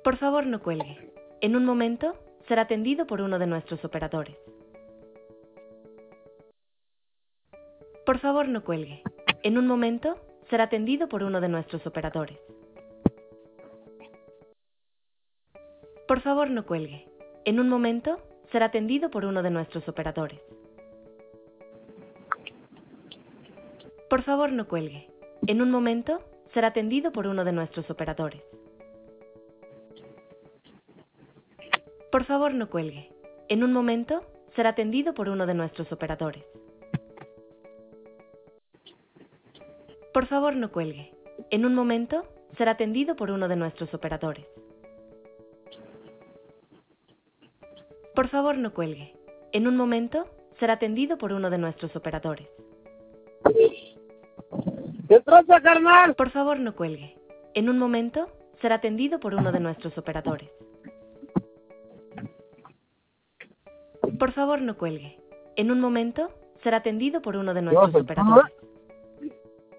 Por favor, no cuelgue. En un momento, será atendido por uno de nuestros operadores. Por favor, no cuelgue. En un momento, será atendido por uno de nuestros operadores. Por favor, no cuelgue. En un momento, será atendido por uno de nuestros operadores. Por favor, no cuelgue. En un momento, será atendido por uno de nuestros operadores. Por favor, no cuelgue. En un momento, será atendido por uno de nuestros operadores. Por favor, no cuelgue. En un momento, será atendido por uno de nuestros operadores. Por favor, no cuelgue. En un momento, será atendido por uno de nuestros operadores. ¿Qué trata, carnal? Por favor, no cuelgue. En un momento, será atendido por uno de nuestros operadores. Por favor, no cuelgue. En un momento, será atendido por uno de nuestros operadores.